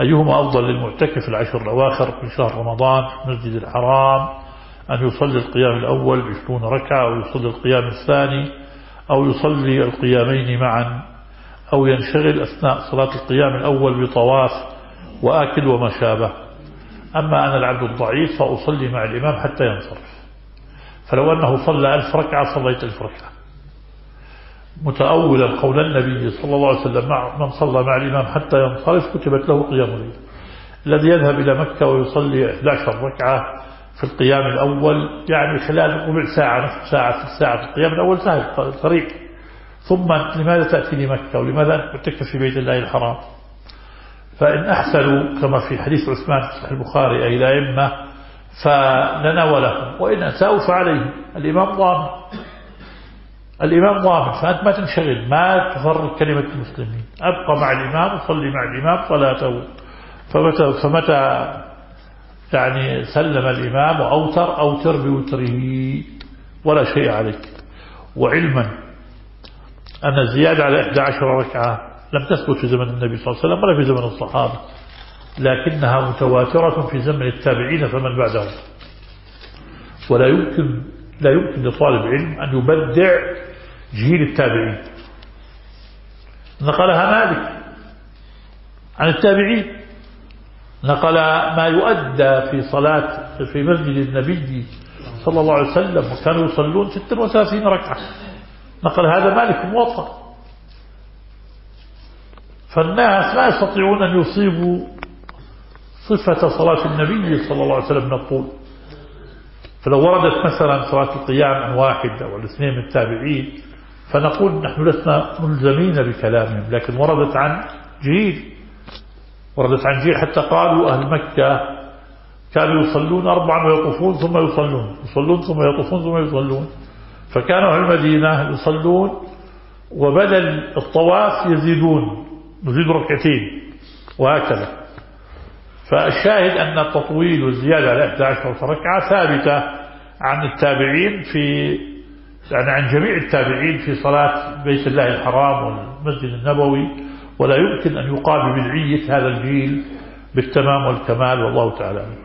أيهما أفضل للمعتكف العشر الأواخر في شهر رمضان في المسجد الحرام، أن يصلي القيام الأول 20 ركعة، أو يصلي القيام الثاني، أو يصلي القيامين معا، أو ينشغل أثناء صلاة القيام الأول بطواف وآكل وما شابه. أما أنا العبد الضعيف فأصلي مع الإمام حتى ينصرف، فلو أنه صلى 1000 ركعة صليت 1000 ركعة، متأولا قول النبي صلى الله عليه وسلم من صلى مع الإمام حتى ينصرف كتبت له قيام الليل. الذي يذهب إلى مكة ويصلي 11 ركعة في القيام الأول، يعني خلال ربع ساعة نصف ساعة في الساعة في القيام الأول سهل طريق، ثم لماذا تأتي لمكة ولماذا تعتكف في بيت الله الحرام؟ فإن أحسنوا كما في حديث عثمان في صحيح البخاري أي الأئمة فلنا ولهم، وإن أساءوا فعليه. الإمام ضامن، فأنت ما تنشغل، ما تفرق كلمة المسلمين، أبقى مع الإمام وصلي مع الإمام صلاته. فمتى يعني سلم الإمام أوتر بوتره ولا شيء عليك. وعلما أن الزيادة على 11 ركعة لم تثبت في زمن النبي صلى الله عليه وسلم ولا في زمن الصحابة، لكنها متواترة في زمن التابعين فمن بعدهم. ولا يمكن لطالب علم أن يبدع جيل التابعين. نقلها مالك عن التابعين، نقل ما يؤدى في مسجد النبي صلى الله عليه وسلم، وكانوا يصلون 36 ركعة، نقل هذا مالك في الموطأ. فالناس لا يستطيعون أن يصيبوا صفة صلاة النبي صلى الله عليه وسلم من الطول. فلو وردت مثلا صلاة القيام عن واحد أو الاثنين من التابعين فنقول نحن لسنا ملزمين بكلامهم، لكن وردت عن جيل حتى قالوا أهل مكة كانوا يصلون 4 ويطوفون ثم يصلون ثم يطوفون ثم يصلون، فكانوا أهل المدينة يصلون وبدل الطواف يزيد ركعتين وهكذا. فالشاهد أن التطويل والزيادة على 11 ركعة ثابتة عن التابعين عن جميع التابعين في صلاة بيت الله الحرام والمسجد النبوي، ولا يمكن أن يقال ببدعية هذا الجيل بالتمام والكمال، والله تعالى.